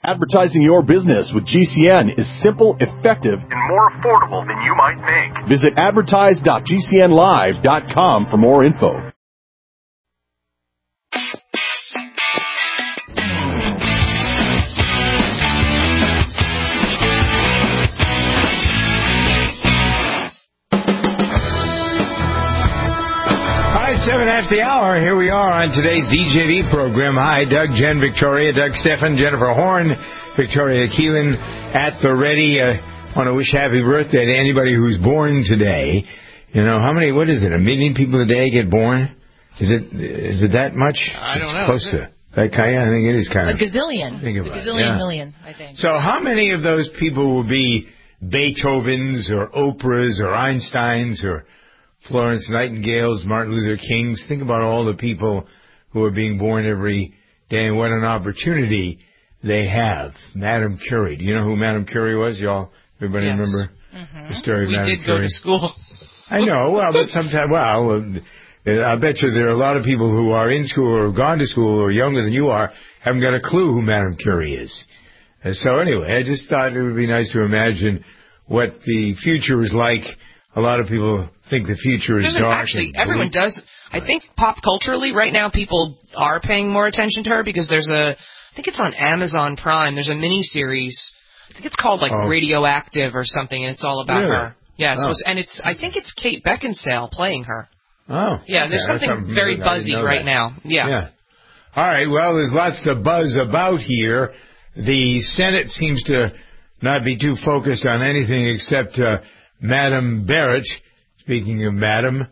Advertising your business with GCN is simple, effective, and more affordable than you might think. Visit advertise.gcnlive.com for more info. All right, 7 after the hour. Here we are on today's DJV program. Hi, Doug, Jen, Victoria, Doug, Stefan, Jennifer Horn, Victoria Keelan at the ready. Want to wish happy birthday to anybody who's born today. You know, how many, what is it, 1 million people a day get born? Is it that much? I don't know. Close to that kind. I think it is kind of. A gazillion. Think about a gazillion it, million, I think. So how many of those people will be Beethovens or Oprahs or Einsteins or Florence Nightingales, Martin Luther Kings? Think about all the people who are being born every day and what an opportunity they have. Madame Curie. Do you know who Madame Curie was? Everybody remember the story of Madame Curie? We did go to school. I know. Well, but sometimes, I bet you there are a lot of people who are in school or have gone to school or younger than you are, haven't got a clue who Madame Curie is. So anyway, I just thought it would be nice to imagine what the future is like. A lot of people think the future is dark. Actually, everyone does. I think pop culturally right now people are paying more attention to her because I think it's on Amazon Prime. There's a mini-series. I think it's called Radioactive or something, and it's all about her. Yeah, I think it's Kate Beckinsale playing her. Oh. Yeah, there's something very buzzy right now. Yeah. All right, well, there's lots of buzz about here. The Senate seems to not be too focused on anything except Madam Barrett. Speaking of Madam,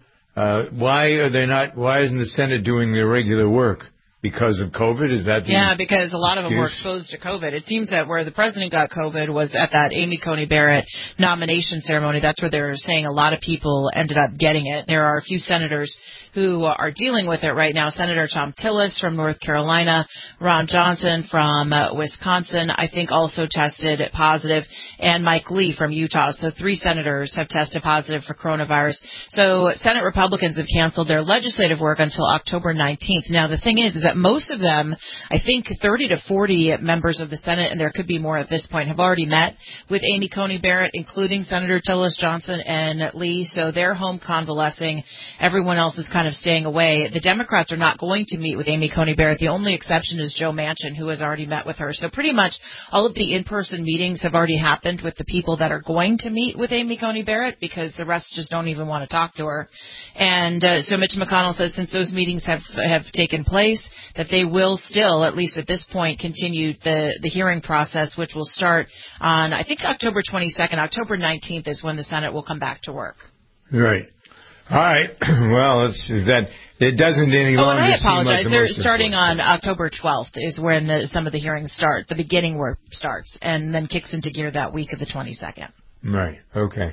why isn't the Senate doing their regular work? Because of COVID? Is that because a lot of them were exposed to COVID. It seems that where the president got COVID was at that Amy Coney Barrett nomination ceremony. That's where they're saying a lot of people ended up getting it. There are a few senators who are dealing with it right now. Senator Thom Tillis from North Carolina, Ron Johnson from Wisconsin, I think also tested positive, and Mike Lee from Utah. So 3 senators have tested positive for coronavirus. So Senate Republicans have canceled their legislative work until October 19th. Now, the thing is that most of them, I think 30 to 40 members of the Senate, and there could be more at this point, have already met with Amy Coney Barrett, including Senator Tillis, Johnson, and Lee. So they're home convalescing. Everyone else is kind of staying away. The Democrats are not going to meet with Amy Coney Barrett. The only exception is Joe Manchin, who has already met with her. So pretty much all of the in-person meetings have already happened with the people that are going to meet with Amy Coney Barrett because the rest just don't even want to talk to her. And so Mitch McConnell says since those meetings have taken place, that they will still, at least at this point, continue the hearing process, which will start on, I think, October 22nd. October 19th is when the Senate will come back to work. Right. All right. Well, it doesn't any longer. And I apologize. Seem like They're starting on October 12th is when some of the hearings start. The beginning work starts and then kicks into gear that week of the 22nd. Right. Okay.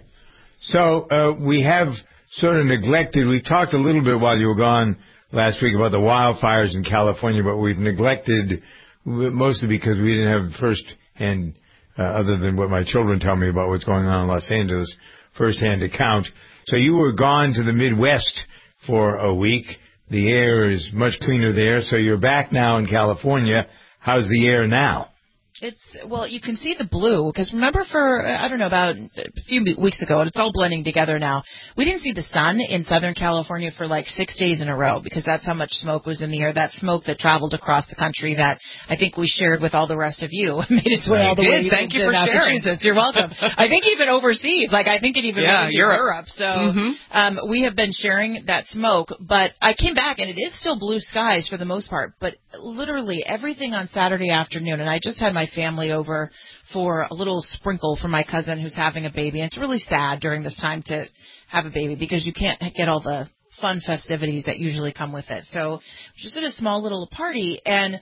So we have sort of neglected. We talked a little bit while you were gone last week about the wildfires in California, but we've neglected, mostly because we didn't have first-hand, other than what my children tell me about what's going on in Los Angeles, first-hand account. So you were gone to the Midwest for a week. The air is much cleaner there, so you're back now in California. How's the air now? Well, you can see the blue, because remember about a few weeks ago, and it's all blending together now, we didn't see the sun in Southern California for like 6 days in a row, because that's how much smoke was in the air, that smoke that traveled across the country that I think we shared with all the rest of you, made its way all the way Thank you for Massachusetts. You're welcome. I think even overseas, I think it even went to Europe. So we have been sharing that smoke, but I came back, and it is still blue skies for the most part, but literally everything on Saturday afternoon, and I just had my family over for a little sprinkle for my cousin who's having a baby. And it's really sad during this time to have a baby because you can't get all the fun festivities that usually come with it. So just at a small little party, and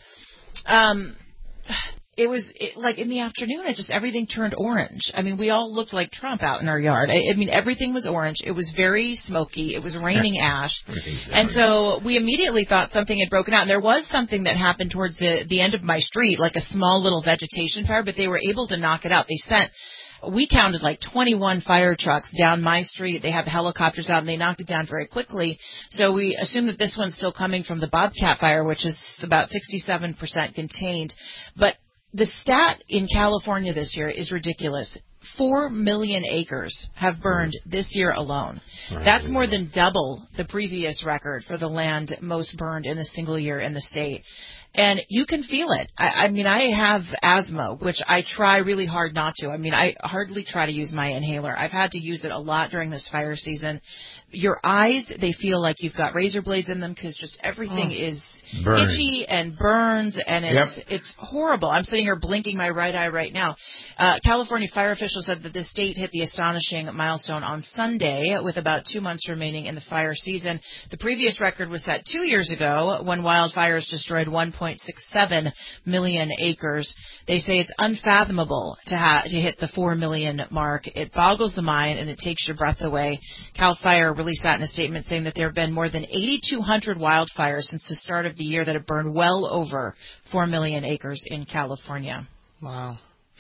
it was like in the afternoon, everything turned orange. I mean, we all looked like Trump out in our yard. I mean, everything was orange. It was very smoky. It was raining ash. And so we immediately thought something had broken out. And there was something that happened towards the end of my street, like a small little vegetation fire, but they were able to knock it out. We counted like 21 fire trucks down my street. They had the helicopters out, and they knocked it down very quickly. So we assume that this one's still coming from the Bobcat fire, which is about 67% contained. But the stat in California this year is ridiculous. 4 million acres have burned this year alone. That's more than double the previous record for the land most burned in a single year in the state. And you can feel it. I mean, I have asthma, which I try really hard not to. I mean, I hardly try to use my inhaler. I've had to use it a lot during this fire season. Your eyes, they feel like you've got razor blades in them because just everything is itchy and burns, and it's horrible. I'm sitting here blinking my right eye right now. California fire officials said that the state hit the astonishing milestone on Sunday with about 2 months remaining in the fire season. The previous record was set 2 years ago when wildfires destroyed 1.67 million acres. They say it's unfathomable to hit the 4 million mark. It boggles the mind and it takes your breath away. CAL FIRE released that in a statement saying that there have been more than 8,200 wildfires since the start of the year that have burned well over 4 million acres in California. Wow.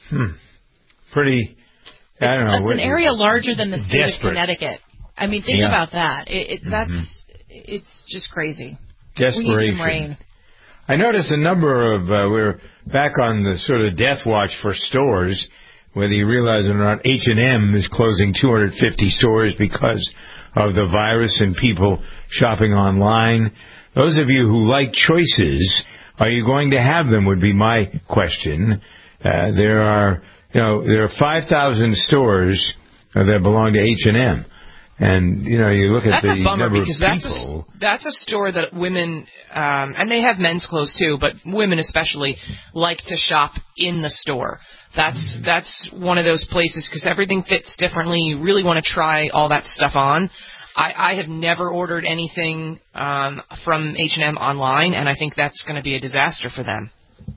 Pretty, I don't know. It's an area larger than the state of Connecticut. I mean, think about that. It's just crazy. Desperation. We need some rain. I noticed a number of, we're back on the sort of death watch for stores, whether you realize it or not. H&M is closing 250 stores because of the virus and people shopping online. Those of you who like choices, are you going to have them would be my question. There are 5,000 stores that belong to H&M. And, you look at the number of people. That's a store that women, and they have men's clothes too, but women especially, like to shop in the store. That's one of those places because everything fits differently. You really want to try all that stuff on. I have never ordered anything from H&M online, and I think that's going to be a disaster for them.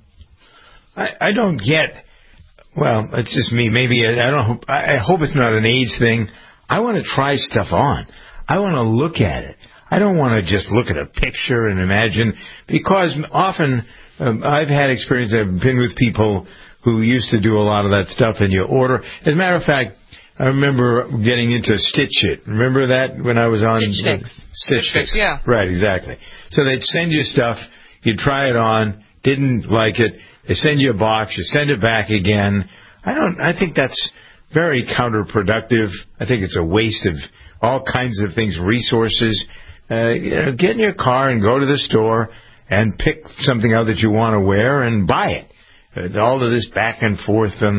I don't get. Well, it's just me. Maybe I hope it's not an age thing. I want to try stuff on. I want to look at it. I don't want to just look at a picture and imagine, because often I've had experience. I've been with people who used to do a lot of that stuff, and you order. As a matter of fact, I remember getting into Stitch It. Remember that when I was on Stitch Fix, yeah. Right, exactly. So they'd send you stuff, you'd try it on, didn't like it, they send you a box, you send it back again. I think that's very counterproductive. I think it's a waste of all kinds of things, resources. Get in your car and go to the store and pick something out that you want to wear and buy it. All of this back and forth and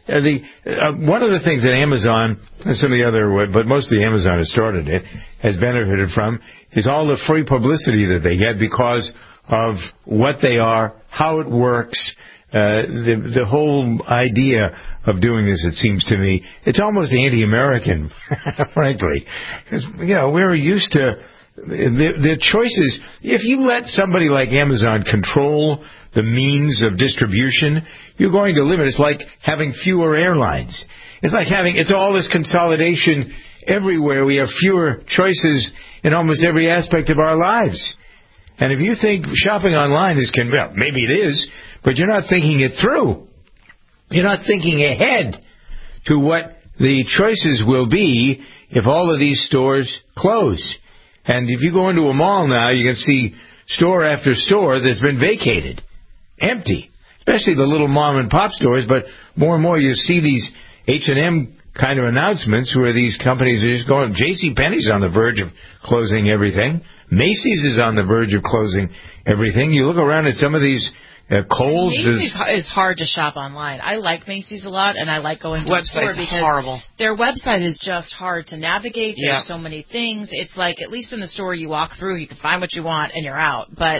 one of the things that Amazon and some of the other, but mostly Amazon has started it, has benefited from, is all the free publicity that they get because of what they are, how it works, the whole idea of doing this. It seems to me it's almost anti-American, frankly, because we're used to the choices. If you let somebody like Amazon control the means of distribution, you're going to limit. It's like having fewer airlines. It's all this consolidation everywhere. We have fewer choices in almost every aspect of our lives. And if you think shopping online is well, maybe it is, but you're not thinking it through. You're not thinking ahead to what the choices will be if all of these stores close. And if you go into a mall now, you can see store after store that's been vacated, empty, especially the little mom and pop stores. But more and more you see these H&M kind of announcements where these companies are just going. JCPenney's on the verge of closing everything. Macy's is on the verge of closing everything. You look around at some of these Kohl's. Macy's is hard to shop online. I like Macy's a lot, and I like going to the store because horrible. Their website is just hard to navigate. There's so many things. It's like, at least in the store you walk through, you can find what you want, and you're out. But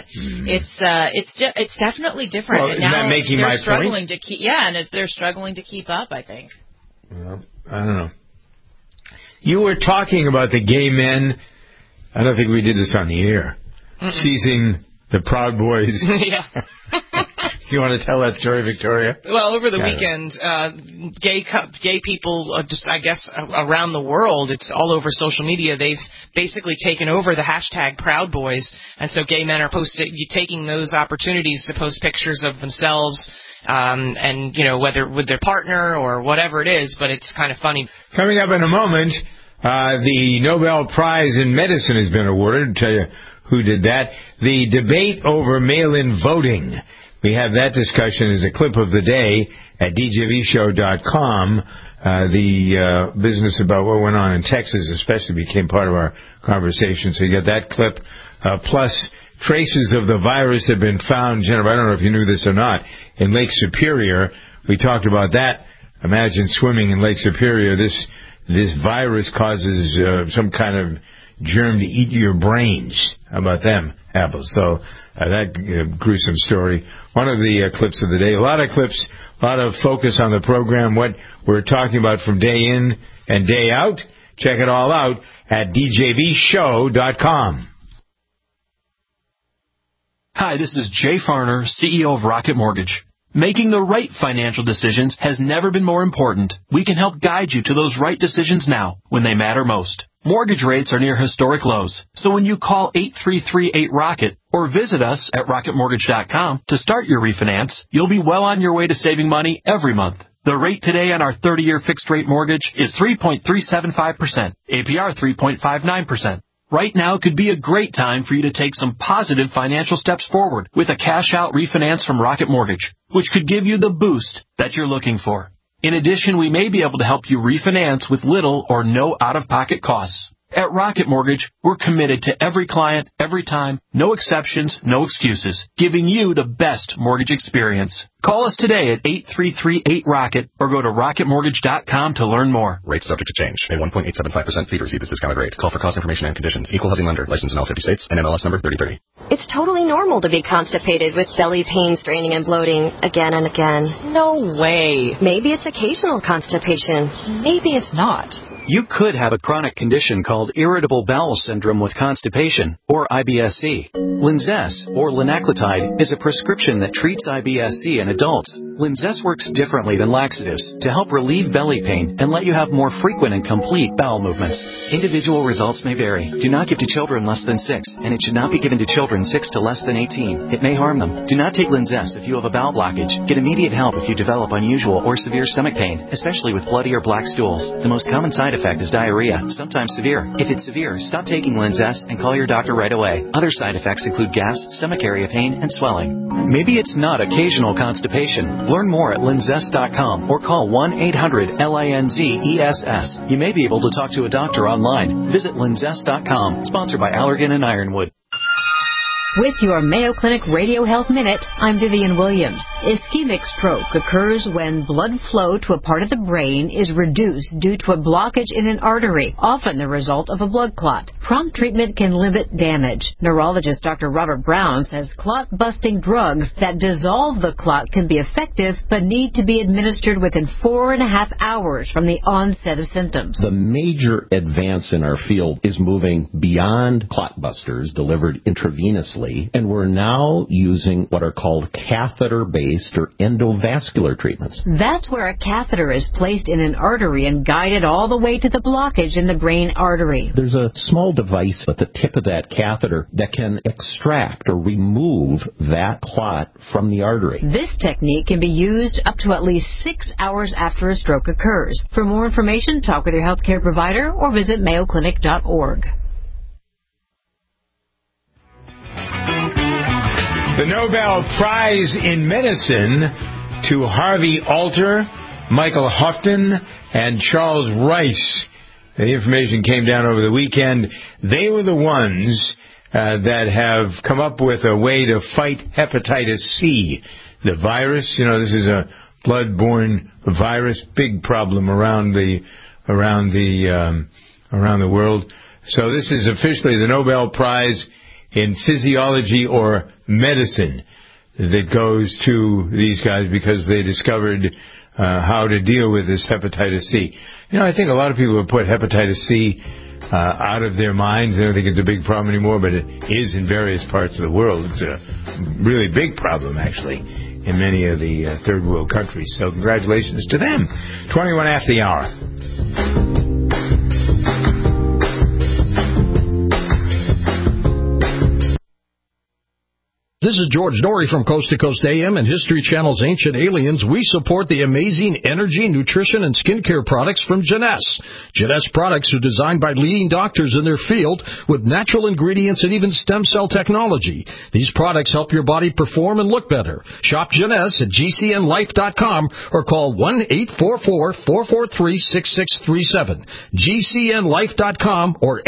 it's definitely different. Well, and isn't that making my point? They're struggling to keep up, I think. Well, I don't know. You were talking about the gay men. I don't think we did this on the air. Seizing the Proud Boys. Yeah. You want to tell that story, Victoria? Well, over the weekend, gay people, just I guess around the world, it's all over social media. They've basically taken over the hashtag Proud Boys, and so gay men are taking those opportunities to post pictures of themselves, and whether with their partner or whatever it is. But it's kind of funny. Coming up in a moment, the Nobel Prize in Medicine has been awarded. I'll tell you who did that. The debate over mail-in voting. We have that discussion as a clip of the day at djvshow.com. The business about what went on in Texas especially became part of our conversation. So you got that clip, plus traces of the virus have been found, Jennifer, I don't know if you knew this or not, in Lake Superior. We talked about that. Imagine swimming in Lake Superior. This virus causes some kind of germ to eat your brains. How about them apples? So that gruesome story. One of the clips of the day. A lot of clips, a lot of focus on the program, what we're talking about from day in and day out. Check it all out at djvshow.com. Hi, this is Jay Farner, CEO of Rocket Mortgage. Making the right financial decisions has never been more important. We can help guide you to those right decisions now, when they matter most. Mortgage rates are near historic lows, so when you call 8338-ROCKET or visit us at rocketmortgage.com to start your refinance, you'll be well on your way to saving money every month. The rate today on our 30-year fixed-rate mortgage is 3.375%, APR 3.59%. Right now could be a great time for you to take some positive financial steps forward with a cash-out refinance from Rocket Mortgage, which could give you the boost that you're looking for. In addition, we may be able to help you refinance with little or no out-of-pocket costs. At Rocket Mortgage, we're committed to every client, every time, no exceptions, no excuses, giving you the best mortgage experience. Call us today at 8338-ROCKET or go to rocketmortgage.com to learn more. Rates subject to change. A 1.875% fee to receive this discounted rate. Call for cost information and conditions. Equal housing lender. Licensed in all 50 states. NMLS number 3030. It's totally normal to be constipated with belly pain, straining, and bloating again and again. No way. Maybe it's occasional constipation. Maybe it's not. You could have a chronic condition called irritable bowel syndrome with constipation, or IBS-C. Linzess, or linaclotide, is a prescription that treats IBS-C in adults. Linzess works differently than laxatives to help relieve belly pain and let you have more frequent and complete bowel movements. Individual results may vary. Do not give to children less than 6, and it should not be given to children 6 to less than 18. It may harm them. Do not take Linzess if you have a bowel blockage. Get immediate help if you develop unusual or severe stomach pain, especially with bloody or black stools. The most common side effect is diarrhea, sometimes severe. If it's severe, stop taking Linzess and call your doctor right away. Other side effects include gas, stomach area pain, and swelling. Maybe it's not occasional constipation. Learn more at linzess.com or call 1-800-LINZESS. You may be able to talk to a doctor online. Visit linzess.com. Sponsored by Allergan and Ironwood. With your Mayo Clinic Radio Health Minute, I'm Vivian Williams. Ischemic stroke occurs when blood flow to a part of the brain is reduced due to a blockage in an artery, often the result of a blood clot. Prompt treatment can limit damage. Neurologist Dr. Robert Brown says clot-busting drugs that dissolve the clot can be effective, but need to be administered within 4.5 hours from the onset of symptoms. The major advance in our field is moving beyond clot busters delivered intravenously, and we're now using what are called catheter-based or endovascular treatments. That's where a catheter is placed in an artery and guided all the way to the blockage in the brain artery. There's a small device at the tip of that catheter that can extract or remove that clot from the artery. This technique can be used up to at least 6 hours after a stroke occurs. For more information, talk with your healthcare provider or visit mayoclinic.org. The Nobel Prize in Medicine to Harvey Alter, Michael Houghton, and Charles Rice. The information came down over the weekend. They were the ones that have come up with a way to fight hepatitis C. The virus, this is a blood-borne virus, big problem around the world. So this is officially the Nobel Prize in Physiology or Medicine that goes to these guys because they discovered how to deal with this hepatitis C. I think a lot of people have put hepatitis C out of their minds. They don't think it's a big problem anymore, but it is in various parts of the world. It's a really big problem, actually, in many of the third world countries. So congratulations to them. 21 after the hour. This is George Dory from Coast to Coast AM and History Channel's Ancient Aliens. We support the amazing energy, nutrition, and skincare products from Jeunesse. Jeunesse products are designed by leading doctors in their field with natural ingredients and even stem cell technology. These products help your body perform and look better. Shop Jeunesse at GCNlife.com or call 1-844-443-6637. GCNlife.com or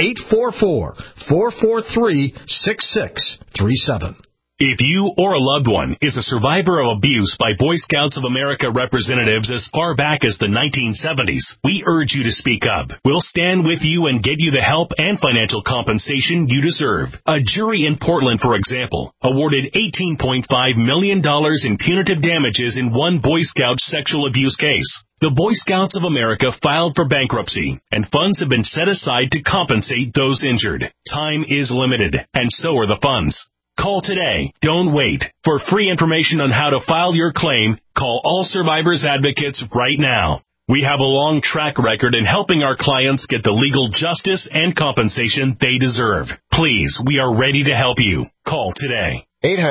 844-443-6637. If you or a loved one is a survivor of abuse by Boy Scouts of America representatives as far back as the 1970s, we urge you to speak up. We'll stand with you and get you the help and financial compensation you deserve. A jury in Portland, for example, awarded $18.5 million in punitive damages in one Boy Scout sexual abuse case. The Boy Scouts of America filed for bankruptcy, and funds have been set aside to compensate those injured. Time is limited, and so are the funds. Call today. Don't wait. For free information on how to file your claim, call All Survivors Advocates right now. We have a long track record in helping our clients get the legal justice and compensation they deserve. Please, we are ready to help you. Call today.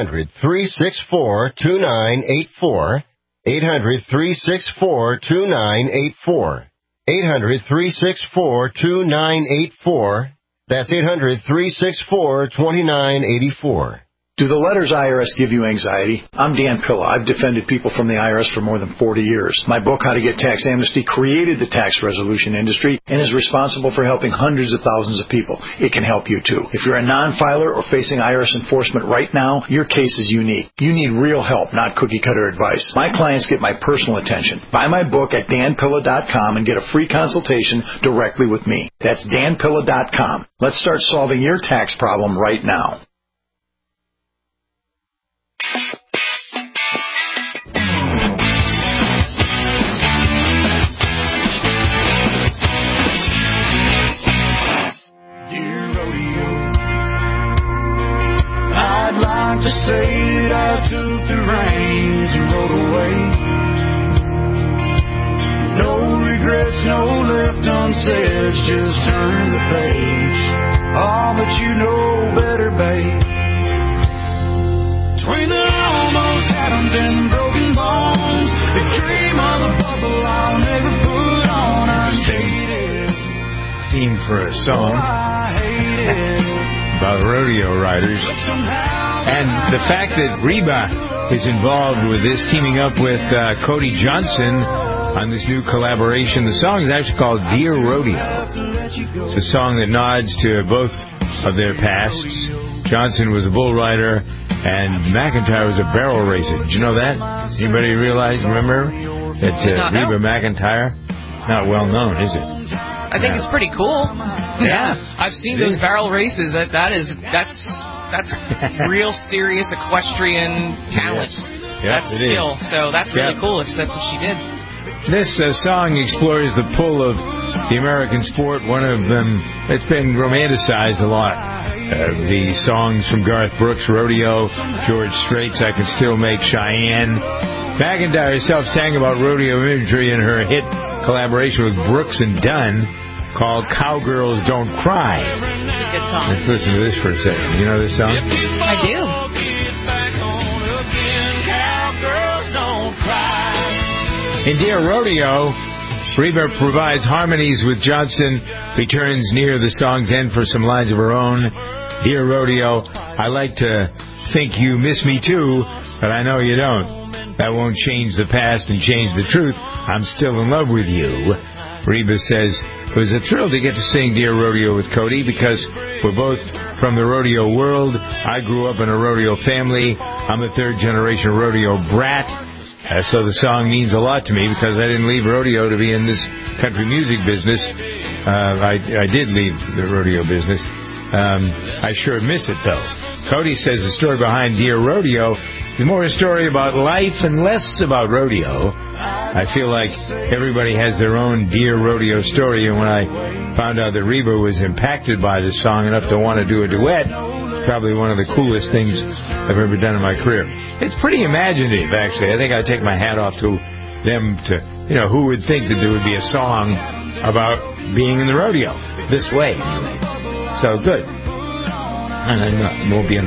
800-364-2984. 800-364-2984. 800-364-2984. That's 800-364-2984. Do the letters IRS give you anxiety? I'm Dan Pilla. I've defended people from the IRS for more than 40 years. My book, How to Get Tax Amnesty, created the tax resolution industry and is responsible for helping hundreds of thousands of people. It can help you, too. If you're a non-filer or facing IRS enforcement right now, your case is unique. You need real help, not cookie-cutter advice. My clients get my personal attention. Buy my book at danpilla.com and get a free consultation directly with me. That's danpilla.com. Let's start solving your tax problem right now. I'd like to say that I took the reins and rode away. No regrets, no left unsaid, just turn the page. Oh, but you know better, babe. Between the almost atoms and broken bones, the dream of a bubble I'll never put on. I hate it. Theme for a song about rodeo riders. And the fact that Reba is involved with this, teaming up with Cody Johnson on this new collaboration. The song is actually called Dear Rodeo. It's a song that nods to both of their pasts. Johnson was a bull rider, and McIntyre was a barrel racer. Did you know that? Anybody remember? It's Reba McIntyre. Not well known, is it? I think it's pretty cool. Yeah. I've seen those barrel races. That's real serious equestrian talent. Yes. That's skill. So that's really cool if that's what she did. This song explores the pull of the American sport. One of them, it's been romanticized a lot. The songs from Garth Brooks, Rodeo, George Strait's I Can Still Make Cheyenne. McIntyre herself sang about rodeo imagery in her hit collaboration with Brooks and Dunn called Cowgirls Don't Cry. It's a good song. Let's listen to this for a second. You know this song? I do. In Dear Rodeo, Reba provides harmonies with Johnson, returns near the song's end for some lines of her own. Dear Rodeo, I like to think you miss me too, but I know you don't. That won't change the past and change the truth. I'm still in love with you. Reba says, it was a thrill to get to sing Dear Rodeo with Cody because we're both from the rodeo world. I grew up in a rodeo family. I'm a third-generation rodeo brat. So the song means a lot to me because I didn't leave rodeo to be in this country music business. I did leave the rodeo business. I sure miss it, though. Cody says the story behind Dear Rodeo is more a story about life and less about rodeo. I feel like everybody has their own Dear Rodeo story, and when I found out that Reba was impacted by this song enough to want to do a duet, probably one of the coolest things I've ever done in my career. It's pretty imaginative, actually. I think I take my hat off to them to, who would think that there would be a song about being in the rodeo this way. So good. And I won't be in the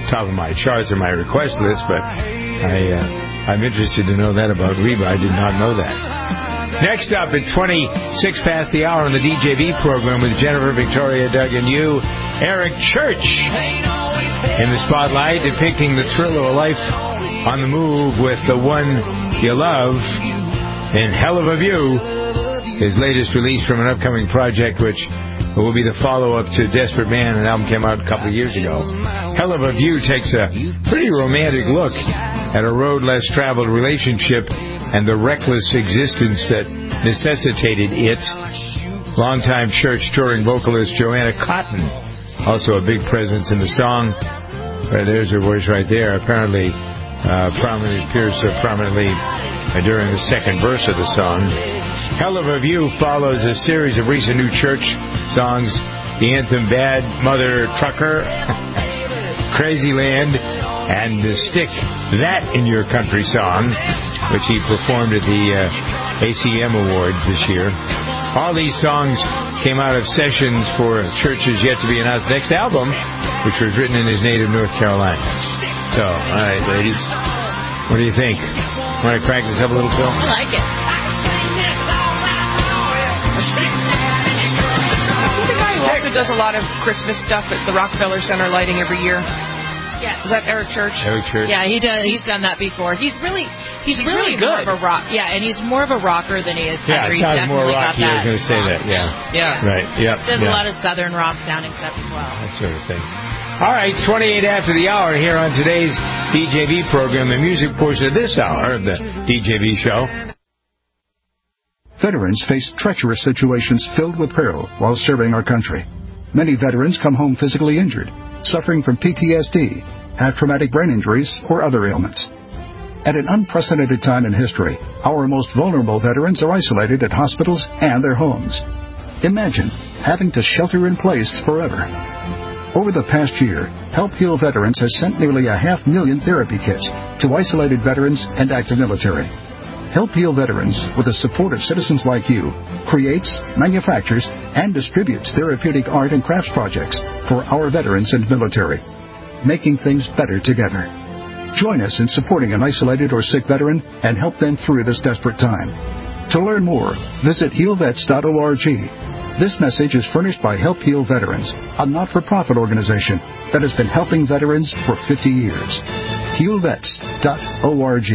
top of my charts or my request list, but I'm interested to know that about Reba. I did not know that. Next up at 26 past the hour on the DJB program with Jennifer, Victoria, Doug, and you, Eric Church in the spotlight, depicting the thrill of a life on the move with the one you love in Hell of a View, his latest release from an upcoming project which will be the follow-up to Desperate Man, an album came out a couple of years ago. Hell of a View takes a pretty romantic look at a road less traveled relationship and the reckless existence that necessitated it. Longtime Church touring vocalist Joanna Cotton, also a big presence in the song. There's her voice right there. Apparently, appears prominently during the second verse of the song. Hell of a View follows a series of recent new Church songs, the anthem Bad Mother Trucker, Crazy Land, and the Stick That in Your Country song, which he performed at the ACM Awards this year. All these songs came out of sessions for Church's yet-to-be-announced next album, which was written in his native North Carolina. So, all right, ladies, what do you think? Want to crank this up a little, Phil? I like it. Is he the guy who also does a lot of Christmas stuff at the Rockefeller Center lighting every year? Yeah. Is that Eric Church? Eric Church. Yeah, he does. He's done that before. He's really good. More of a rock. Yeah, and he's more of a rocker than he is country. Yeah, sounds more rocky. I was going to say that. Yeah. Right. Yeah. Does a lot of southern rock sounding stuff as well. That sort of thing. All right, 28 after the hour here on today's DJB program, the music portion of this hour of the DJB show. Veterans face treacherous situations filled with peril while serving our country. Many veterans come home physically injured, suffering from PTSD, have traumatic brain injuries, or other ailments. At an unprecedented time in history, our most vulnerable veterans are isolated at hospitals and their homes. Imagine having to shelter in place forever. Over the past year, Help Heal Veterans has sent nearly 500,000 therapy kits to isolated veterans and active military. Help Heal Veterans, with the support of citizens like you, creates, manufactures, and distributes therapeutic art and crafts projects for our veterans and military, making things better together. Join us in supporting an isolated or sick veteran and help them through this desperate time. To learn more, visit healvets.org. This message is furnished by Help Heal Veterans, a not-for-profit organization that has been helping veterans for 50 years. healvets.org.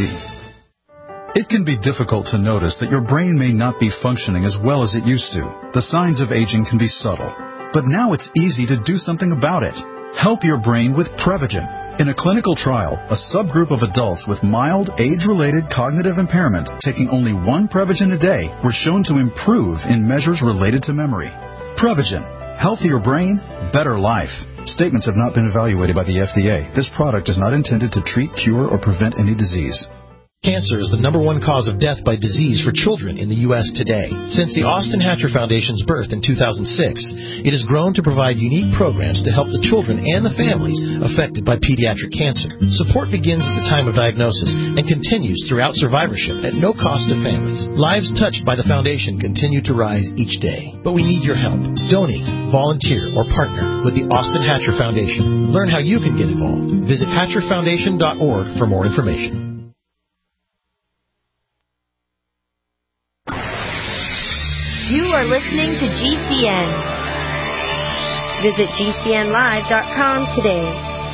It can be difficult to notice that your brain may not be functioning as well as it used to. The signs of aging can be subtle. But now it's easy to do something about it. Help your brain with Prevagen. In a clinical trial, a subgroup of adults with mild age-related cognitive impairment taking only one Prevagen a day were shown to improve in measures related to memory. Prevagen. Healthier brain, better life. Statements have not been evaluated by the FDA. This product is not intended to treat, cure, or prevent any disease. Cancer is the #1 cause of death by disease for children in the U.S. today. Since the Austin Hatcher Foundation's birth in 2006, it has grown to provide unique programs to help the children and the families affected by pediatric cancer. Support begins at the time of diagnosis and continues throughout survivorship at no cost to families. Lives touched by the foundation continue to rise each day. But we need your help. Donate, volunteer, or partner with the Austin Hatcher Foundation. Learn how you can get involved. Visit hatcherfoundation.org for more information. You are listening to GCN. Visit GCNlive.com today.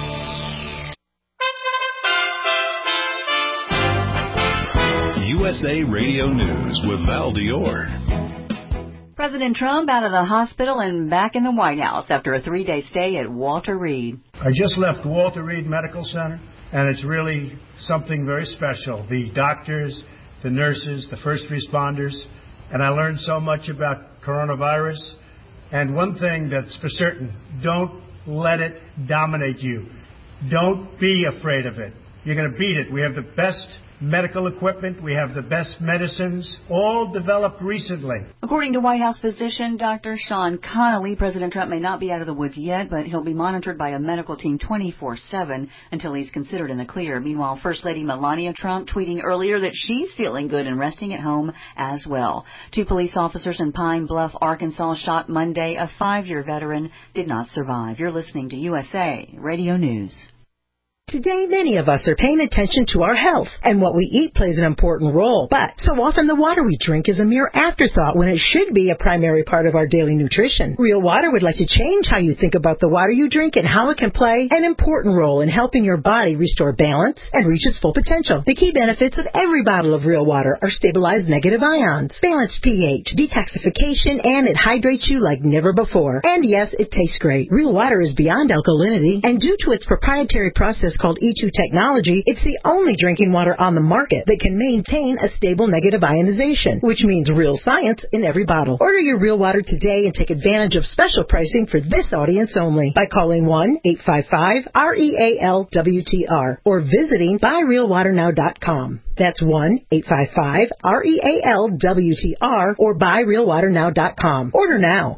USA Radio News with Val Dior. President Trump out of the hospital and back in the White House after a 3-day stay at Walter Reed. I just left Walter Reed Medical Center, and it's really something very special. The doctors, the nurses, the first responders, and I learned so much about coronavirus. And one thing that's for certain, don't let it dominate you. Don't be afraid of it. You're going to beat it. We have the best medical equipment. We have the best medicines, all developed recently. According to White House physician Dr. Sean Connolly, President Trump may not be out of the woods yet, but he'll be monitored by a medical team 24/7 until he's considered in the clear. Meanwhile, First Lady Melania Trump tweeting earlier that she's feeling good and resting at home as well. 2 police officers in Pine Bluff, Arkansas, shot Monday. A 5-year veteran did not survive. You're listening to USA Radio News. Today, many of us are paying attention to our health, and what we eat plays an important role. But so often the water we drink is a mere afterthought when it should be a primary part of our daily nutrition. Real Water would like to change how you think about the water you drink and how it can play an important role in helping your body restore balance and reach its full potential. The key benefits of every bottle of Real Water are stabilized negative ions, balanced pH, detoxification, and it hydrates you like never before. And yes, it tastes great. Real Water is beyond alkalinity, and due to its proprietary process called E2 technology, it's the only drinking water on the market that can maintain a stable negative ionization, which means real science in every bottle. Order your Real Water today and take advantage of special pricing for this audience only by calling 1-855-REALWTR or visiting buyrealwaternow.com. That's 1-855-REALWTR or buyrealwaternow.com. Order now,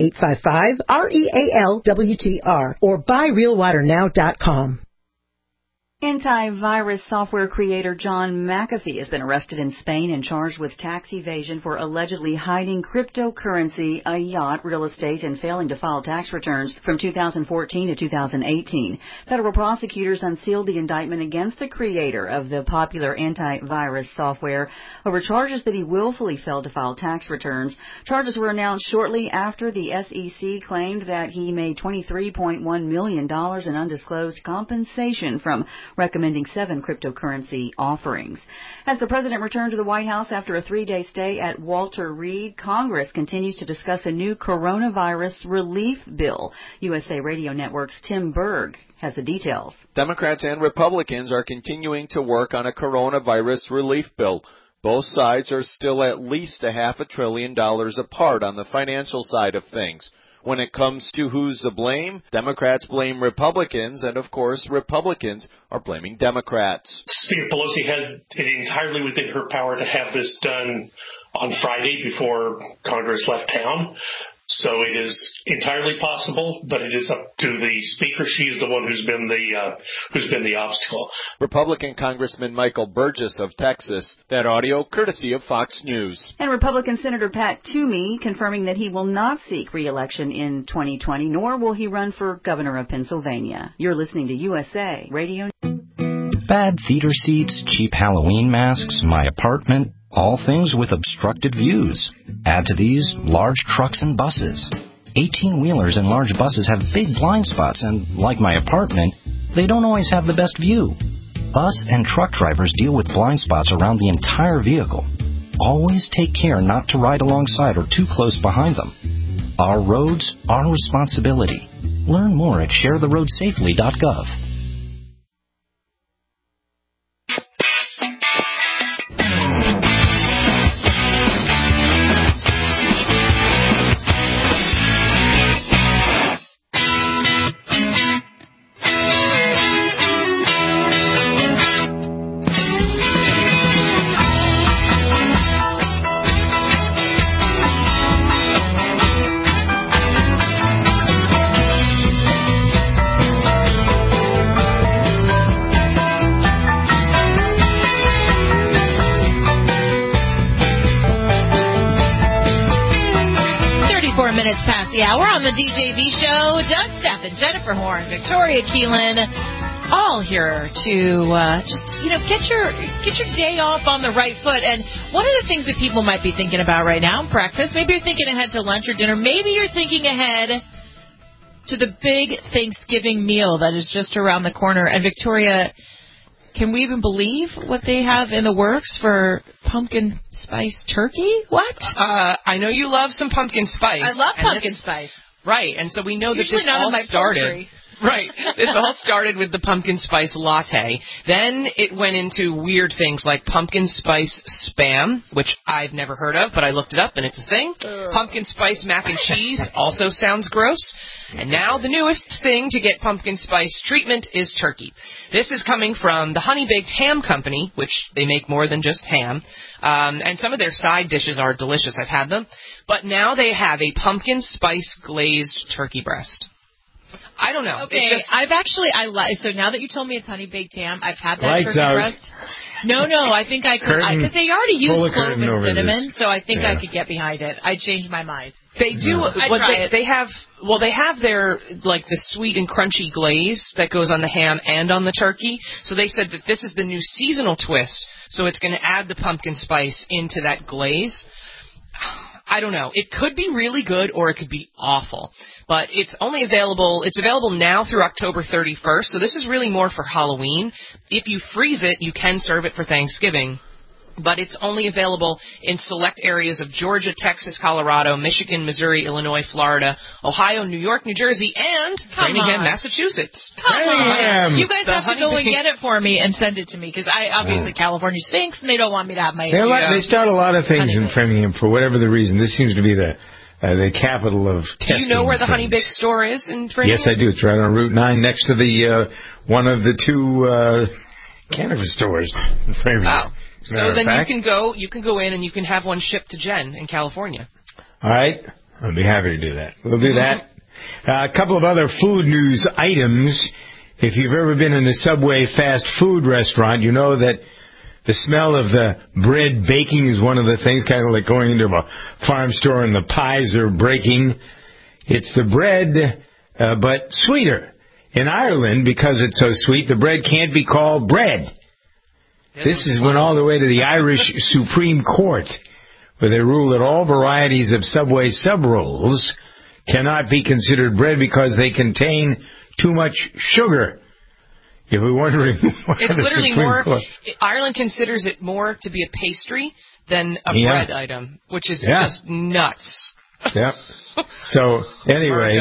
1-855-REALWTR or buyrealwaternow.com. Antivirus software creator John McAfee has been arrested in Spain and charged with tax evasion for allegedly hiding cryptocurrency, a yacht, real estate, and failing to file tax returns from 2014 to 2018. Federal prosecutors unsealed the indictment against the creator of the popular antivirus software over charges that he willfully failed to file tax returns. Charges were announced shortly after the SEC claimed that he made $23.1 million in undisclosed compensation from recommending 7 cryptocurrency offerings. As the president returned to the White House after a 3-day stay at Walter Reed, Congress continues to discuss a new coronavirus relief bill. USA Radio Network's Tim Berg has the details. Democrats and Republicans are continuing to work on a coronavirus relief bill. Both sides are still at least $500 billion apart on the financial side of things. When it comes to who's to blame, Democrats blame Republicans, and of course, Republicans are blaming Democrats. Speaker Pelosi had it entirely within her power to have this done on Friday before Congress left town. So it is entirely possible, but it is up to the Speaker. She is the one who's been the obstacle. Republican Congressman Michael Burgess of Texas. That audio courtesy of Fox News. And Republican Senator Pat Toomey confirming that he will not seek re-election in 2020, nor will he run for governor of Pennsylvania. You're listening to USA Radio. Bad theater seats, cheap Halloween masks, my apartment, all things with obstructed views. Add to these large trucks and buses. 18-wheelers and large buses have big blind spots, and like my apartment, they don't always have the best view. Bus and truck drivers deal with blind spots around the entire vehicle. Always take care not to ride alongside or too close behind them. Our roads, our responsibility. Learn more at sharetheroadsafely.gov. Minutes past the hour on the DJV show. Doug Steffen, Jennifer Horn, Victoria Keelan, all here to get your day off on the right foot. And one of the things that people might be thinking about right now, breakfast, maybe you're thinking ahead to lunch or dinner, maybe you're thinking ahead to the big Thanksgiving meal that is just around the corner. And Victoria, can we even believe what they have in the works for pumpkin spice turkey? What? I know you love some pumpkin spice. I love pumpkin spice. Right, and so we know that Usually this all started. Poultry. Right, this all started with the pumpkin spice latte. Then it went into weird things like pumpkin spice spam, which I've never heard of, but I looked it up and it's a thing. Pumpkin spice mac and cheese also sounds gross. And now the newest thing to get pumpkin spice treatment is turkey. This is coming from the Honey Baked Ham Company, which they make more than just ham. And some of their side dishes are delicious. I've had them. But now they have a pumpkin spice glazed turkey breast. I don't know. Okay, so now that you told me it's Honey Baked Ham, I've had that Lights turkey out. breast. No, I think I could, because they already use clove and cinnamon, so I think I could get behind it. I changed my mind. They do. They have their like the sweet and crunchy glaze that goes on the ham and on the turkey. So they said that this is the new seasonal twist. So it's going to add the pumpkin spice into that glaze. I don't know. It could be really good or it could be awful. But it's available now through October 31st. So this is really more for Halloween. If you freeze it, you can serve it for Thanksgiving. But it's only available in select areas of Georgia, Texas, Colorado, Michigan, Missouri, Illinois, Florida, Ohio, New York, New Jersey, and Framingham, Massachusetts. Come on. You guys have to go and get it for me and send it to me, because obviously California stinks and they don't want me to have my... They start a lot of things in Framingham for whatever the reason. This seems to be the capital of testing. Do you know where the Honey Baked store is in Framingham? Yes, I do. It's right on Route 9 next to the one of the two cannabis stores in Framingham. Wow. So then you can go in and you can have one shipped to Jen in California. All right. I'll be happy to do that. We'll do that. A couple of other food news items. If you've ever been in a Subway fast food restaurant, you know that the smell of the bread baking is one of the things, kind of like going into a farm store and the pies are breaking. It's the bread, but sweeter. In Ireland, because it's so sweet, the bread can't be called bread. This is went all the way to the Irish Supreme Court, where they ruled that all varieties of Subway sub-rolls cannot be considered bread because they contain too much sugar. If we're wondering why it's literally Supreme more. Court. Ireland considers it more to be a pastry than a bread item, which is just nuts. Yep. So anyway,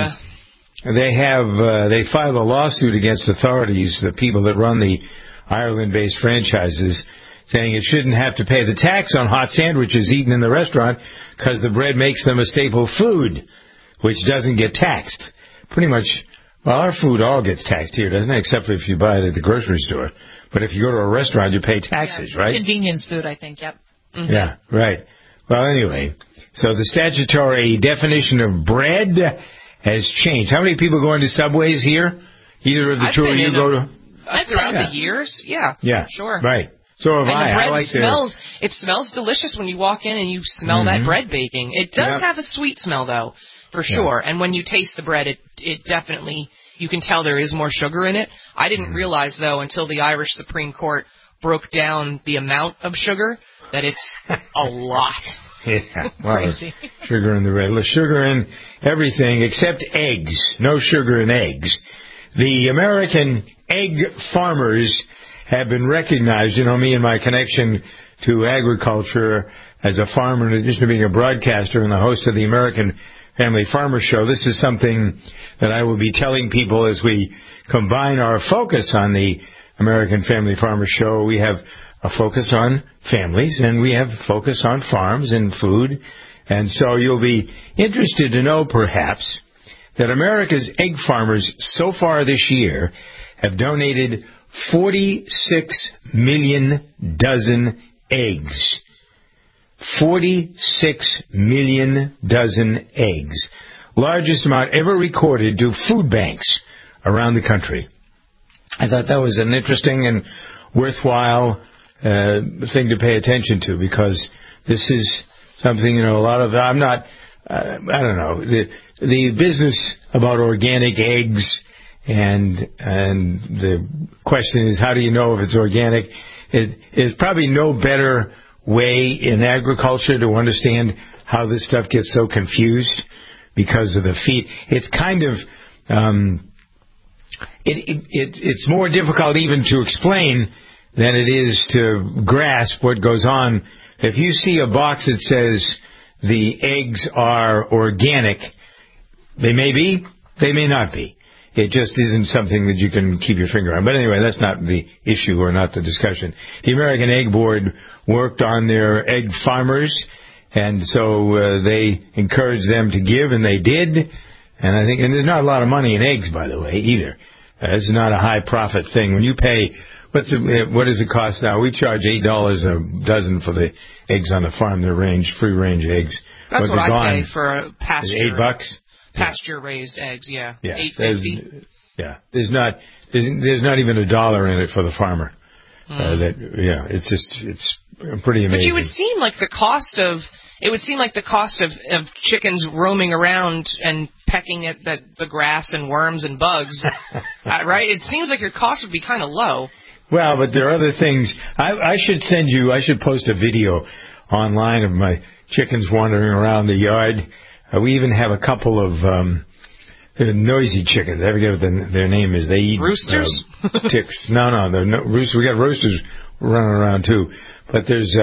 they filed a lawsuit against authorities, the people that run the Ireland-based franchises, saying it shouldn't have to pay the tax on hot sandwiches eaten in the restaurant because the bread makes them a staple food, which doesn't get taxed. Pretty much, well, our food all gets taxed here, doesn't it? Except if you buy it at the grocery store. But if you go to a restaurant, you pay taxes, right? Convenience food, I think, yep. Mm-hmm. Yeah, right. Well, anyway, so the statutory definition of bread has changed. How many people go into Subways here? Either of the two of you go to... Throughout the years, yeah, sure, right. So have and I. the bread I like it smells delicious when you walk in and you smell that bread baking. It does have a sweet smell though, for sure. And when you taste the bread, it definitely, you can tell there is more sugar in it. I didn't realize though until the Irish Supreme Court broke down the amount of sugar that it's a lot. Yeah, well, crazy. Sugar in the bread. Sugar in everything except eggs. No sugar in eggs. The American egg farmers have been recognized. You know, me and my connection to agriculture as a farmer, in addition to being a broadcaster and the host of the American Family Farmer Show, this is something that I will be telling people as we combine our focus on the American Family Farmer Show. We have a focus on families, and we have a focus on farms and food. And so you'll be interested to know, perhaps, that America's egg farmers so far this year have donated 46 million dozen eggs. 46 million dozen eggs. Largest amount ever recorded to food banks around the country. I thought that was an interesting and worthwhile thing to pay attention to, because this is something, a lot of, I don't know, the business about organic eggs and the question is, how do you know if it's organic? It is probably no better way in agriculture to understand how this stuff gets so confused because of the feed. It's kind of, it's more difficult even to explain than it is to grasp what goes on. If you see a box that says the eggs are organic, they may be, they may not be. It just isn't something that you can keep your finger on. But anyway, that's not the issue or not the discussion. The American Egg Board worked on their egg farmers, and so they encouraged them to give, and they did. And I think, and there's not a lot of money in eggs, by the way, either. It's not a high profit thing. When you pay, what does it cost now? We charge $8 a dozen for the eggs on the farm. They're free range eggs. That's what I pay for a pasture. $8? Pasture raised eggs, yeah. Yeah. $8.50. Yeah. There's not even $1 in it for the farmer. It's pretty amazing. But you would seem like the cost of chickens roaming around and pecking at the grass and worms and bugs, right? It seems like your cost would be kind of low. Well, but there are other things. I should post a video online of my chickens wandering around the yard. We even have a couple of noisy chickens. I forget what their name is. They eat roosters. Ticks. No, roosters. We got roosters running around too. But there's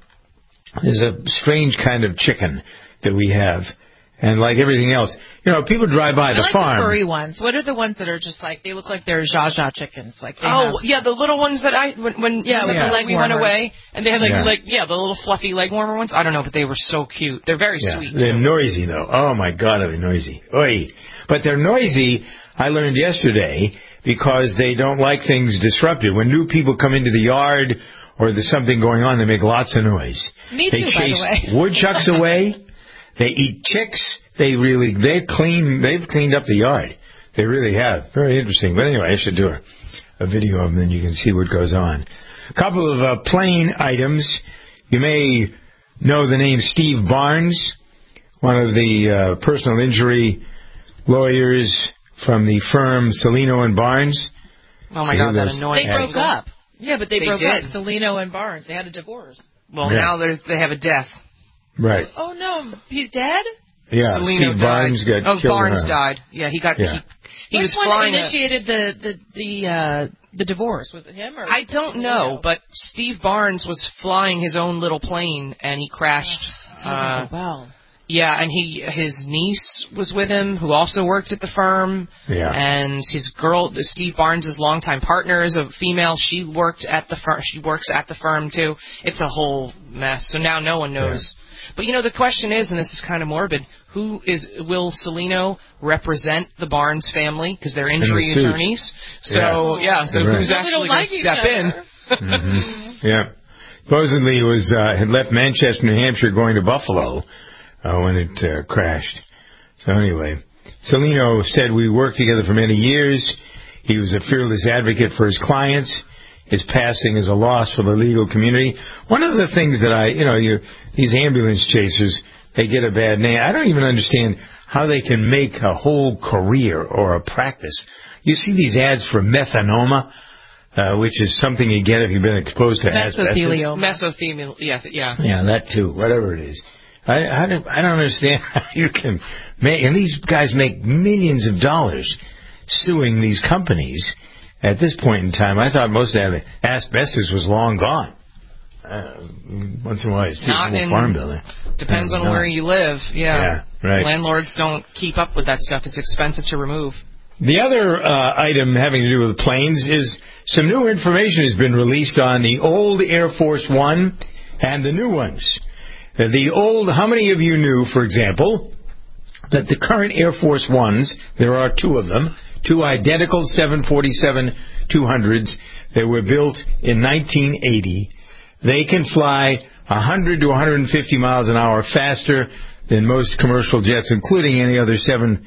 a strange kind of chicken that we have. And like everything else, people drive by the farm. The furry ones. What are the ones that are just like, they look like they're Zsa Zsa chickens? Like the little ones that when we went away, and they had the little fluffy leg warmer ones. I don't know, but they were so cute. They're very sweet. They're noisy though. Oh my God, are they noisy? Oy. But they're noisy, I learned yesterday, because they don't like things disrupted. When new people come into the yard or there's something going on, they make lots of noise. Me too, by the way. They chase woodchucks away. They eat ticks. They've cleaned up the yard. They really have. Very interesting. But anyway, I should do a video of them, then you can see what goes on. A couple of plain items. You may know the name Steve Barnes, one of the personal injury lawyers from the firm Celino and Barnes. Oh my God, that annoying. They broke up. Yeah, but they broke did. up. Celino and Barnes. They had a divorce. Well, now they have a death. Right. Oh no, he's dead? Yeah, Celino Steve Barnes died. got killed. Barnes died. Yeah, he got. Yeah. He was Which flying. One initiated the divorce? Was it him or? I don't know, but Steve Barnes was flying his own little plane and he crashed. Wow. Yeah, and his niece was with him, who also worked at the firm. Yeah. And his girl, Steve Barnes' longtime partner, is a female. She worked at the firm. She works at the firm too. It's a whole mess. So now no one knows. Yeah. But the question is, and this is kind of morbid, will Celino represent the Barnes family because they're injury attorneys? So who's actually going to step in? Mm-hmm. Yeah. Supposedly it had left Manchester, New Hampshire, going to Buffalo when it crashed. So anyway, Celino said, "We worked together for many years. He was a fearless advocate for his clients. His passing is a loss for the legal community." One of the things that these ambulance chasers, they get a bad name. I don't even understand how they can make a whole career or a practice. You see these ads for methanoma, which is something you get if you've been exposed to asbestos. Mesothelioma, yeah. Yeah, that too, whatever it is. I don't understand how you can make, and these guys make millions of dollars suing these companies. At this point in time, I thought most of the asbestos was long gone. Once in a while, you see a little farm building. Depends on where you live. Yeah, right. Landlords don't keep up with that stuff. It's expensive to remove. The other item having to do with planes is some new information has been released on the old Air Force One and the new ones. How many of you knew, for example, that the current Air Force Ones, there are two of them, two identical 747-200s that were built in 1980. They can fly 100 to 150 miles an hour faster than most commercial jets, including any other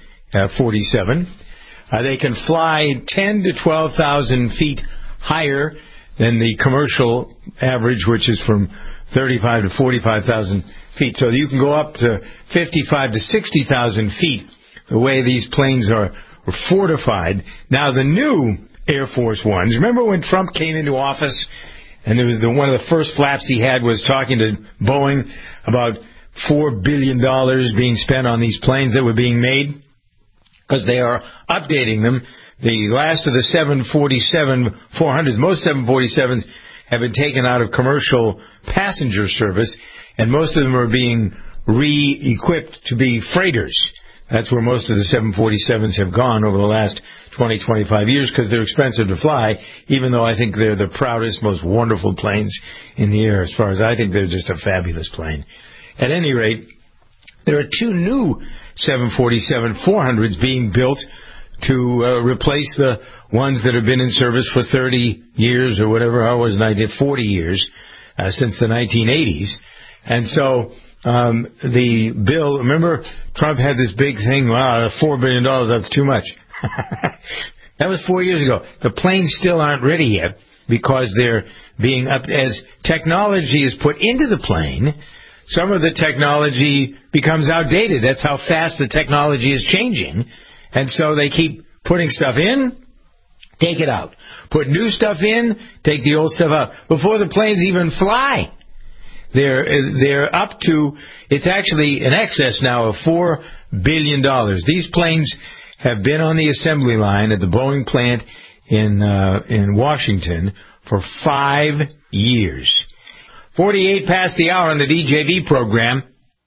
747. They can fly 10 to 12,000 feet higher than the commercial average, which is from 35 to 45,000 feet. So you can go up to 55 to 60,000 feet the way these planes are fortified. Now, the new Air Force Ones, remember when Trump came into office and there was one of the first flaps he had was talking to Boeing about $4 billion being spent on these planes that were being made? Because they are updating them. The last of the 747-400s, most 747s have been taken out of commercial passenger service, and most of them are being re-equipped to be freighters. That's where most of the 747s have gone over the last 20, 25 years because they're expensive to fly, even though I think they're the proudest, most wonderful planes in the air. As far as I think they're just a fabulous plane. At any rate, there are two new 747-400s being built to replace the ones that have been in service for 30 years or whatever, 40 years since the 1980s. And so the bill, remember, Trump had this big thing, wow, $4 billion, that's too much. That was 4 years ago. The planes still aren't ready yet. because they're being up as technology is put into the plane. Some of the technology becomes outdated. That's how fast the technology is changing. And so they keep putting stuff in, take it out. Put new stuff in, take the old stuff out. Before the planes even fly, they're up to, it's actually in excess now of $4 billion. These planes have been on the assembly line at the Boeing plant in Washington for 5 years. 48 past the hour on the DJV program.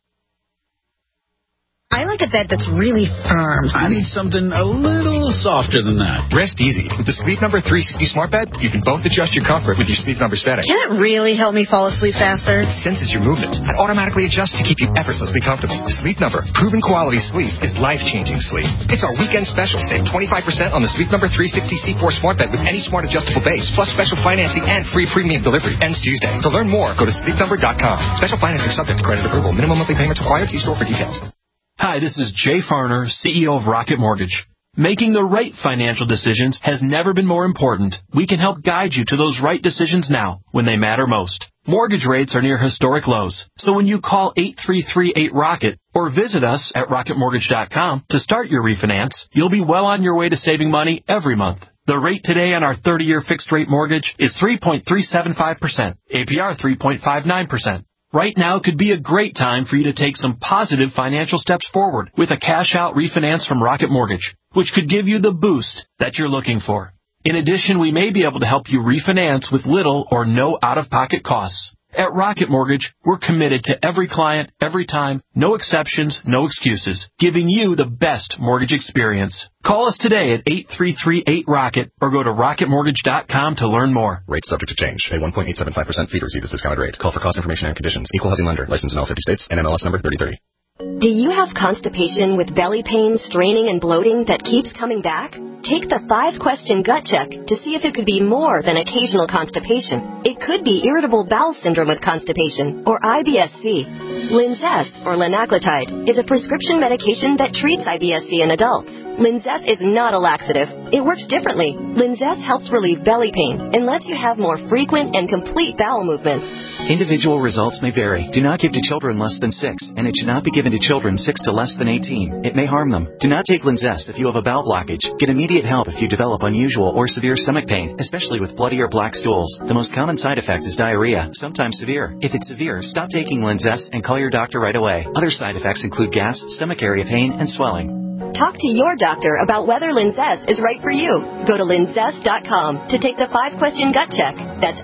I like a bed that's really firm. I need something a little softer than that. Rest easy. With the Sleep Number 360 Smart Bed, you can both adjust your comfort with your Sleep Number setting. Can it really help me fall asleep faster? It senses your movements and automatically adjusts to keep you effortlessly comfortable. Sleep Number, proven quality sleep is life-changing sleep. It's our weekend special. Save 25% on the Sleep Number 360 C4 Smart Bed with any smart adjustable base, plus special financing and free premium delivery. Ends Tuesday. To learn more, go to sleepnumber.com. Special financing subject to credit approval. Minimum monthly payments required. See store for details. Hi, this is Jay Farner, CEO of Rocket Mortgage. Making the right financial decisions has never been more important. We can help guide you to those right decisions now, when they matter most. Mortgage rates are near historic lows, so when you call 8338-ROCKET or visit us at rocketmortgage.com to start your refinance, you'll be well on your way to saving money every month. The rate today on our 30-year fixed-rate mortgage is 3.375%, APR 3.59%. Right now could be a great time for you to take some positive financial steps forward with a cash-out refinance from Rocket Mortgage, which could give you the boost that you're looking for. In addition, we may be able to help you refinance with little or no out-of-pocket costs. At Rocket Mortgage, we're committed to every client, every time, no exceptions, no excuses, giving you the best mortgage experience. Call us today at 8338-ROCKET or go to rocketmortgage.com to learn more. Rate subject to change. Pay 1.875% fee to receive this discounted rate. Call for cost information and conditions. Equal housing lender. Licensed in all 50 states. NMLS number 3030. Do you have constipation with belly pain, straining, and bloating that keeps coming back? Take the 5-question gut check to see if it could be more than occasional constipation. It could be irritable bowel syndrome with constipation, or IBS-C. Linzess, or linaclotide, is a prescription medication that treats IBS-C in adults. Linzess is not a laxative. It works differently. Linzess helps relieve belly pain and lets you have more frequent and complete bowel movements. Individual results may vary. Do not give to children less than 6, and it should not be given to children 6 to less than 18. It may harm them. Do not take Linzess if you have a bowel blockage. Get immediate help if you develop unusual or severe stomach pain, especially with bloody or black stools. The most common side effect is diarrhea, sometimes severe. If it's severe, stop taking Linzess and call your doctor right away. Other side effects include gas, stomach area pain, and swelling. Talk to your doctor about whether Linzess is right for you. Go to linzess.com to take the 5-question gut check. That's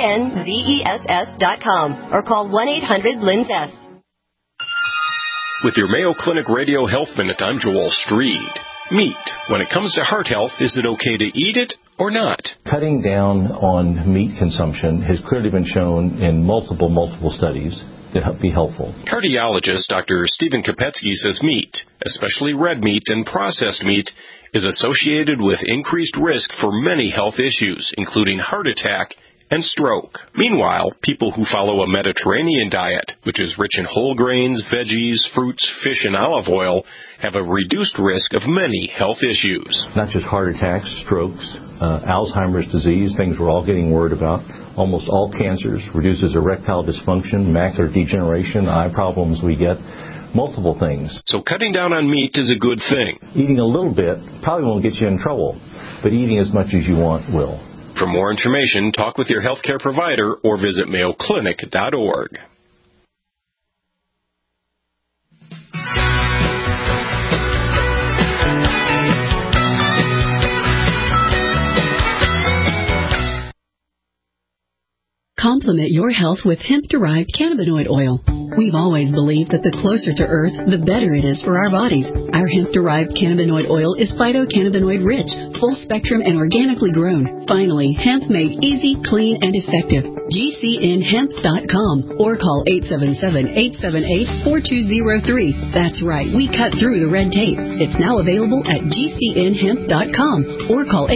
LINZESS.com or call 1-800-LINZESS. With your Mayo Clinic Radio Health Minute, I'm Joel Streed. Meat. When it comes to heart health, is it okay to eat it or not? Cutting down on meat consumption has clearly been shown in multiple studies to be helpful. Cardiologist Dr. Stephen Kopetsky says meat, especially red meat and processed meat, is associated with increased risk for many health issues, including heart attack and stroke. Meanwhile, people who follow a Mediterranean diet, which is rich in whole grains, veggies, fruits, fish, and olive oil, have a reduced risk of many health issues. Not just heart attacks, strokes, Alzheimer's disease, things we're all getting worried about. Almost all cancers, reduces erectile dysfunction, macular degeneration, eye problems we get. Multiple things. So cutting down on meat is a good thing. Eating a little bit probably won't get you in trouble, but eating as much as you want will. For more information, talk with your healthcare provider or visit mayoclinic.org. Complement your health with hemp-derived cannabinoid oil. We've always believed that the closer to Earth, the better it is for our bodies. Our hemp-derived cannabinoid oil is phytocannabinoid-rich, full-spectrum, and organically grown. Finally, hemp made easy, clean, and effective. GCNhemp.com or call 877-878-4203. That's right, we cut through the red tape. It's now available at GCNhemp.com or call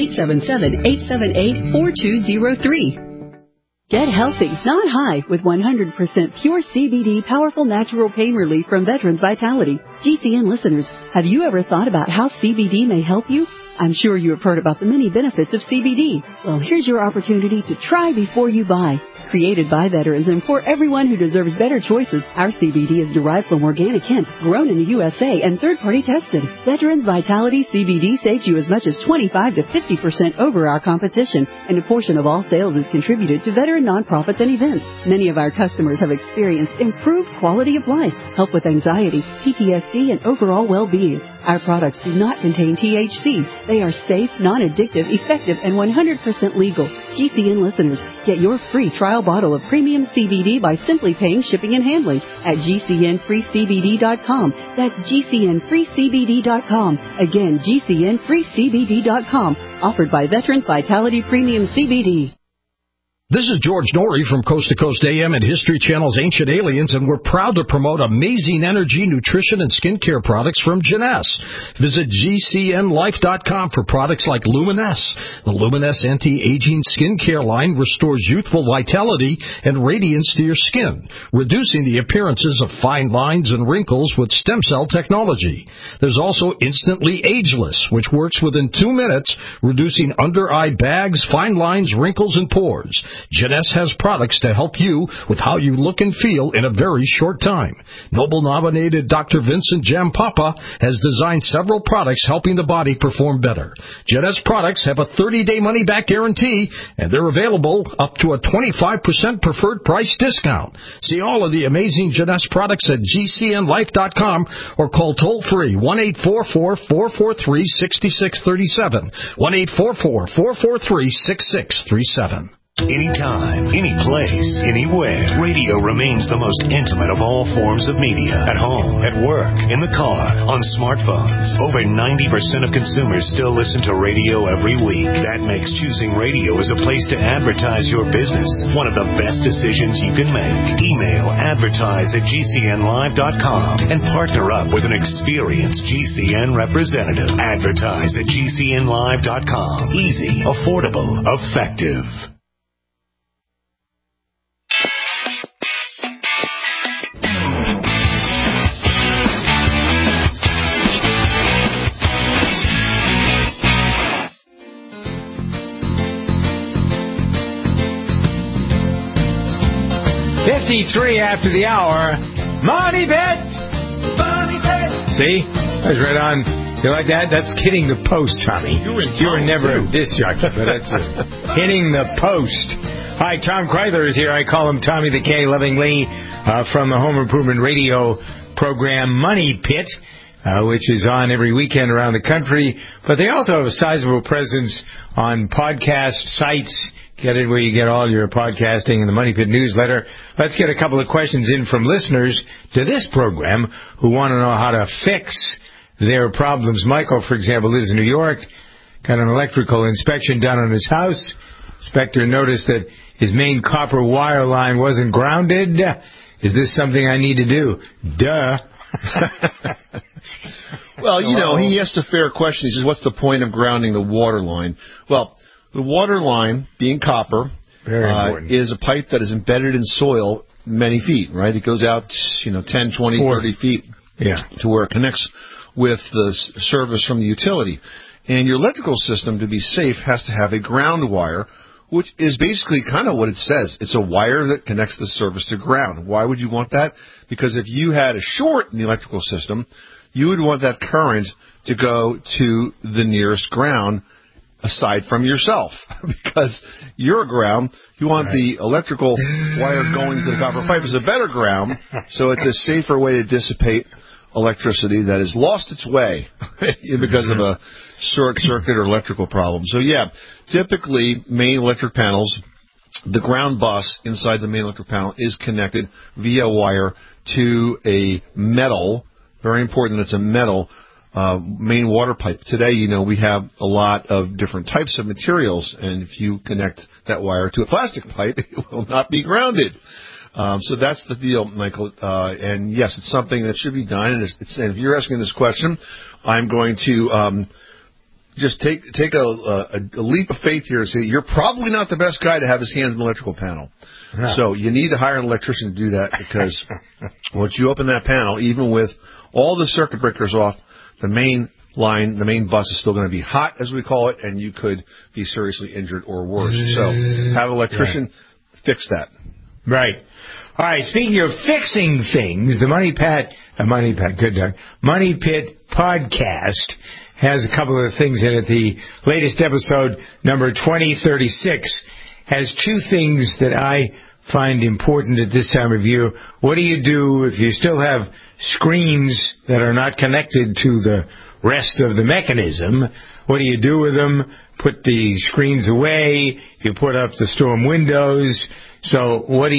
877-878-4203. Get healthy, not high, with 100% pure CBD powerful natural pain relief from Veterans Vitality. GCN listeners, have you ever thought about how CBD may help you? I'm sure you have heard about the many benefits of CBD. Well, here's your opportunity to try before you buy. Created by veterans and for everyone who deserves better choices, our CBD is derived from organic hemp, grown in the USA and third-party tested. Veterans Vitality CBD saves you as much as 25 to 50% over our competition, and a portion of all sales is contributed to veteran nonprofits and events. Many of our customers have experienced improved quality of life, help with anxiety, PTSD, and overall well-being. Our products do not contain THC. They are safe, non-addictive, effective, and 100% legal. GCN listeners, get your free trial bottle of premium CBD by simply paying shipping and handling at GCNFreeCBD.com. That's GCNFreeCBD.com. Again, GCNFreeCBD.com. Offered by Veterans Vitality Premium CBD. This is George Norrie from Coast to Coast AM and History Channel's Ancient Aliens, and we're proud to promote amazing energy, nutrition, and skincare products from Jeunesse. Visit GCNLife.com for products like Luminesse. The Luminesse anti-aging skincare line restores youthful vitality and radiance to your skin, reducing the appearances of fine lines and wrinkles with stem cell technology. There's also Instantly Ageless, which works within 2 minutes, reducing under-eye bags, fine lines, wrinkles, and pores. Jeunesse has products to help you with how you look and feel in a very short time. Nobel-nominated Dr. Vincent Jampapa has designed several products helping the body perform better. Jeunesse products have a 30-day money-back guarantee, and they're available up to a 25% preferred price discount. See all of the amazing Jeunesse products at GCNLife.com or call toll-free 1-844-443-6637, 1-844-443-6637. Anytime, any place, anywhere, radio remains the most intimate of all forms of media. At home, at work, in the car, on smartphones. Over 90% of consumers still listen to radio every week. That makes choosing radio as a place to advertise your business one of the best decisions you can make. Email advertise@GCNlive.com and partner up with an experienced GCN representative. Advertise at GCNlive.com. Easy, affordable, effective. .53 after the hour. Money bet! Money bet! See? That was right on. You like that? That's hitting the post, Tommy. You were never a disc jockey, but that's hitting the post. Hi, Tom Kreitler is here. I call him Tommy the K lovingly from the Home Improvement Radio program Money Pit, which is on every weekend around the country. But they also have a sizable presence on podcast sites. Get it where you get all your podcasting and the Money Pit newsletter. Let's get a couple of questions in from listeners to this program who want to know how to fix their problems. Michael, for example, lives in New York, got an electrical inspection done on his house. Inspector noticed that his main copper wire line wasn't grounded. Is this something I need to do? Duh. Well, you know, he asked a fair question. He says, what's the point of grounding the water line? Well, the water line, being copper, is a pipe that is embedded in soil many feet, right? It goes out, 10, 20, 30 feet to where it connects with the service from the utility. And your electrical system, to be safe, has to have a ground wire, which is basically kind of what it says. It's a wire that connects the service to ground. Why would you want that? Because if you had a short in the electrical system, you would want that current to go to the nearest ground aside from yourself, because you're a ground. You want the electrical wire going to the copper pipe as a better ground, so it's a safer way to dissipate electricity that has lost its way because of a short circuit or electrical problem. So, typically main electric panels, the ground bus inside the main electric panel is connected via wire to a metal, very important, it's a metal main water pipe. Today, we have a lot of different types of materials, and if you connect that wire to a plastic pipe, it will not be grounded. So that's the deal, Michael. And yes, it's something that should be done. And if you're asking this question, I'm going to just take a leap of faith here and say you're probably not the best guy to have his hands in the electrical panel. Yeah. So you need to hire an electrician to do that, because once you open that panel, even with all the circuit breakers off, the main line, the main bus is still going to be hot, as we call it, and you could be seriously injured or worse. So have an electrician fix that. Right. All right, speaking of fixing things, the Money Pit podcast has a couple of things in it. The latest episode, number 2036, has two things that I find important at this time of year. What do you do if you still have screens that are not connected to the rest of the mechanism? What do you do with them? Put the screens away. You put up the storm windows. So where do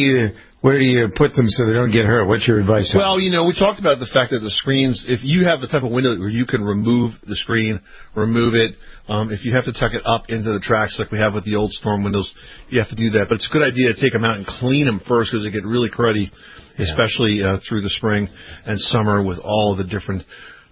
you put them so they don't get hurt? What's your advice? Well, we talked about the fact that the screens, if you have the type of window where you can remove the screen, remove it. If you have to tuck it up into the tracks like we have with the old storm windows, you have to do that. But it's a good idea to take them out and clean them first because they get really cruddy, especially through the spring and summer with all of the different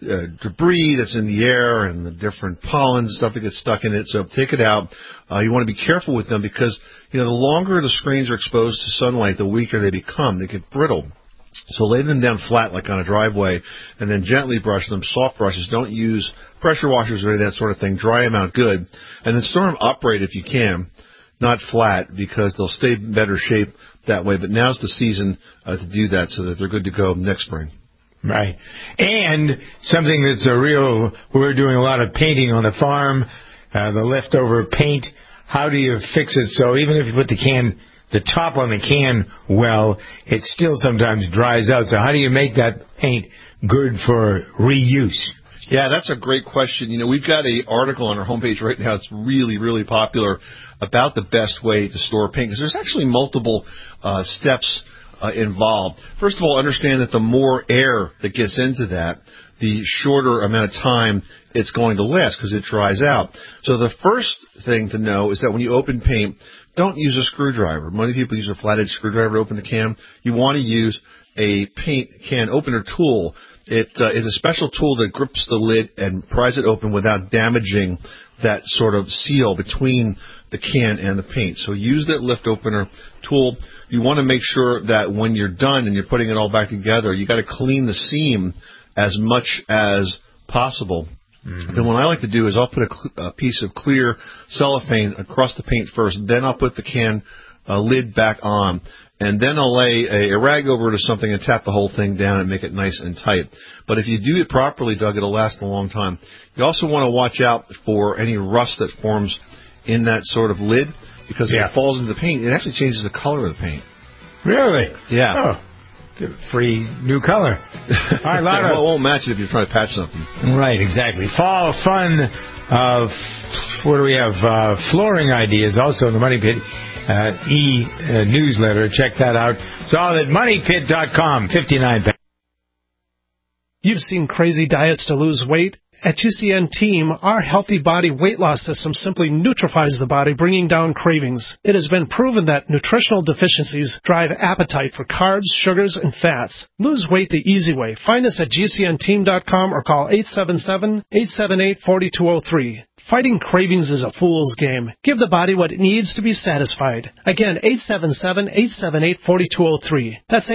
debris that's in the air and the different pollen stuff that gets stuck in it. So take it out. You want to be careful with them because, the longer the screens are exposed to sunlight, the weaker they become. They get brittle. So lay them down flat like on a driveway and then gently brush them. Soft brushes. Don't use pressure washers or any of that sort of thing. Dry them out good. And then store them upright if you can, not flat, because they'll stay in better shape that way. But now's the season to do that so that they're good to go next spring. Right. And something that's we're doing a lot of painting on the farm, the leftover paint. How do you fix it so even if you put the top on the can well, it still sometimes dries out. So how do you make that paint good for reuse? Yeah, that's a great question. We've got an article on our homepage right now. It's really, really popular about the best way to store paint because there's actually multiple steps involved. First of all, understand that the more air that gets into that, the shorter amount of time it's going to last because it dries out. So the first thing to know is that when you open paint, don't use a screwdriver. Many people use a flathead screwdriver to open the can. You want to use a paint can opener tool. It is a special tool that grips the lid and pries it open without damaging that sort of seal between the can and the paint. So use that lift opener tool. You want to make sure that when you're done and you're putting it all back together, you got to clean the seam as much as possible. Mm-hmm. Then what I like to do is I'll put a piece of clear cellophane across the paint first. Then I'll put the can lid back on. And then I'll lay a rag over it or something and tap the whole thing down and make it nice and tight. But if you do it properly, Doug, it'll last a long time. You also want to watch out for any rust that forms in that sort of lid because if it falls into the paint, it actually changes the color of the paint. Really? Yeah. Oh. Free new color. All right, Lotto. Well, it won't match it if you're trying to patch something. Right, exactly. Fall fun. What do we have? Flooring ideas also in the Money Pit newsletter. Check that out. It's all at moneypit.com. 59. You've seen crazy diets to lose weight. At GCN Team, our healthy body weight loss system simply neutralizes the body, bringing down cravings. It has been proven that nutritional deficiencies drive appetite for carbs, sugars, and fats. Lose weight the easy way. Find us at GCNteam.com or call 877-878-4203. Fighting cravings is a fool's game. Give the body what it needs to be satisfied. Again, 877-878-4203. That's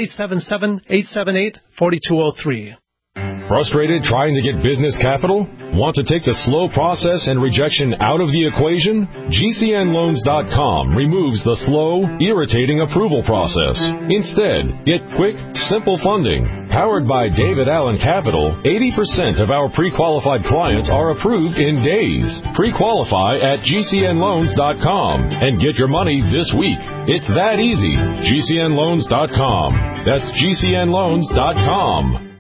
877-878-4203. Frustrated trying to get business capital? Want to take the slow process and rejection out of the equation? GCNloans.com removes the slow, irritating approval process. Instead, get quick, simple funding. Powered by David Allen Capital, 80% of our pre-qualified clients are approved in days. Pre-qualify at GCNloans.com and get your money this week. It's that easy. GCNloans.com. That's GCNloans.com.